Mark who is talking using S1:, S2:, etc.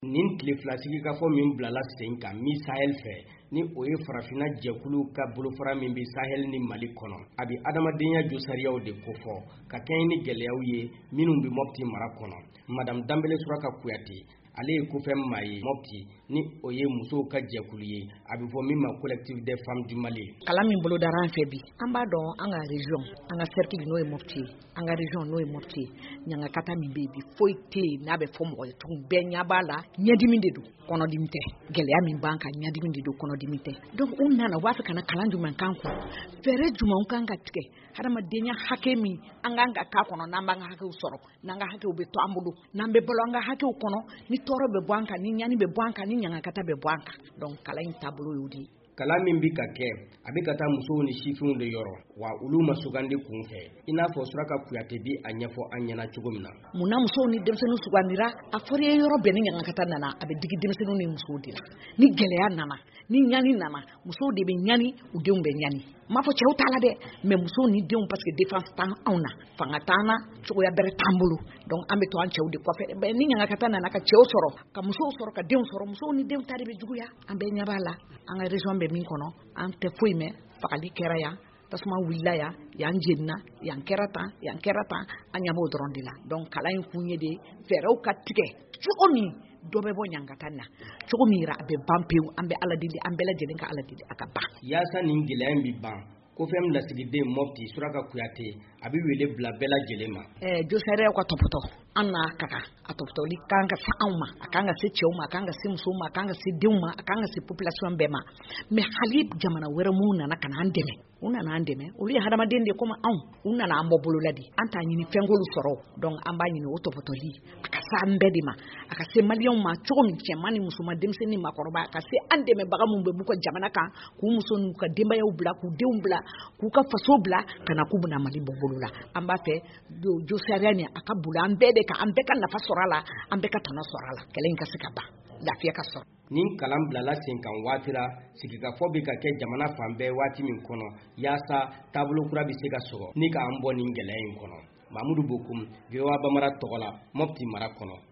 S1: nin tile filasigi ka fɔ min bilala sen kan mi Sahel fɛ ni o ye farafina jɛkulu ka bolofara min bi Sahel ni Mali kɔnɔ a bi adamadenya jo sariyaw de kofɔ ka kɛɲɛ ni gɛlɛyaw ye minnu bi Mopti mara kɔnɔ. Madame Dambele Suraka Kuyate ale ye kofɛn maa ye Mopti ni o ye musow ka jɛkulu ye a bi fɔ min ma collectif des femmes du Mali.
S2: Kala min bolo dara an fɛ bi an b'a dɔn an ka région an ka cercle n'o ye Mopti an ka région n'o ye Mopti ɲangakata min bɛ bi foyi tɛ yen n'a bɛ fɔ mɔgɔ ye tugun bɛɛ ɲɛ b'a la ɲɛdimi de don kɔnɔdimi tɛ gɛlɛya min b'an kan ɲɛdimi de don kɔnɔdimi tɛ donc u nana u b'a fɛ ka na kalan jumɛn kan kun fɛɛrɛ jumɛn kan ka tigɛ hadamadenya hakɛ min an kan ka k'a kɔnɔ n'an b'an ka hakɛw sɔrɔ n'an ka hakɛw bɛ to an bolo n'an bɛ balo an ka hakɛw kɔnɔ ni tɔɔrɔ bɛ bɔ an kan ni ɲani bɛ bɔ an kan ni ɲangakata bɛ bɔ an kan donc kalan in taabolo y'o di.
S1: Kalan min bi ka kɛ a bi ka taa musow ni sifinw de yɔrɔ wa olu ma sugandi kun fɛ i n'a fɔ Suraka Kuyate bi a ɲɛfɔ an ɲɛna cogo min na.
S2: Munna musow ni denmisɛnninw sugandira a fɔra ye yɔrɔ bɛɛ ni ɲangakata nana a bɛ digi denmisɛnninw ni musow de la ni gɛlɛya nana ni ɲani nana musow de bɛ ɲani u denw bɛ ɲani m'a fɔ cɛw t'a la dɛ mais musow ni denw parce que défense t'an anw na fanga t'an na cogoya bɛrɛ t'an bolo donc an bɛ to an cɛw de kɔfɛ ni ɲangakata nana ka cɛw sɔrɔ ka musow sɔrɔ ka denw sɔrɔ musow ni denw ta de bɛ juguya an bɛɛ ɲɛ b'a la an ka région bɛ min kɔnɔ an tɛ foyi mɛn fagali kɛra yan tasuma wulila yan jenina yan kɛra tan an ɲɛ b'o dɔrɔn de la donc kalan in kun ye de fɛɛrɛw ka tigɛ cogo min dɔ bɛ bɔ ɲangata na cogo min yira a bɛ ban pewu an bɛ Ala deli an bɛɛ lajɛlen ka Ala deli a ka ban.
S1: Yaasa nin gɛlɛya in bi ban kofɛn lasigiden Mopti Suraka Kuyate a bi wele bila bɛɛ lajɛlen ma.
S2: Jo sariyaw ka tɔpɔtɔ an n'a ka kan a tɔpɔtɔli kan ka se anw ma a kan ka se cɛw ma a kan ka se musow ma a kan ka se denw ma a kan ka se population bɛɛ ma mais hali jamana wɛrɛ mun nana ka na an dɛmɛ u nana an dɛmɛ olu ye hadamaden de comme anw u nana an bɔ bolola de an t'a ɲini fɛnkolu sɔrɔ donc an b'a ɲini o tɔpɔtɔli a ka se an bɛɛ de ma a ka se maliyɛnw ma cogo min cɛman ni musoman denmisɛnnin ni maakɔrɔba a ka se an dɛmɛbaga mun bɛ b'u ka jamana kan k'u muso n'u ka denbayaw bila k'u denw bila k'u ka faso bila ka na k'u bɛna Mali bɔ bolola an b'a fɛ jo sariya nin a ka boli an bɛɛ de kan an bɛɛ ka nafa sɔrɔ a la an bɛɛ ka tɔnɔ sɔrɔ a la kɛlɛ in ka se ka ban lafiya ka sɔrɔ.
S1: Nin kalan bilala sen kan waati la sigikafɔ bi ka kɛ jamana fan bɛɛ waati min kɔnɔ yaasa taabolo kura bi se ka sɔrɔ ni k'an bɔ nin gɛlɛya in kɔnɔ. Mamudu Bokum VOA Bamara tɔgɔ la Mopti mara kɔnɔ.